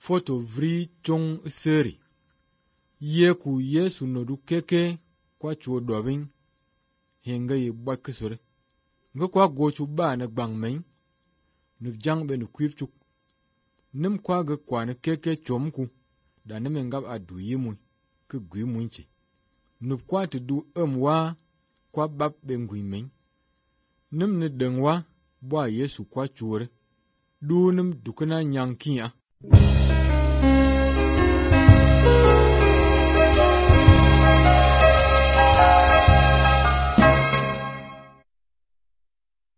foto vri chong seri. Ye ku Yesu nodu keke kwa chuo dobin henga ye bwa kisore. Nga kwa gochu ba na gbang men. Nub jang be nu kwip chuk. Nim kwa ga kwa na keke chomku. Da nim ngab adu yimu ke gwi munchi. Nub kwa te du wa kwa bab be ngwi men. Nim ne dengwa bwa Yesu kwa chuore. Du nim dukana nyang kia.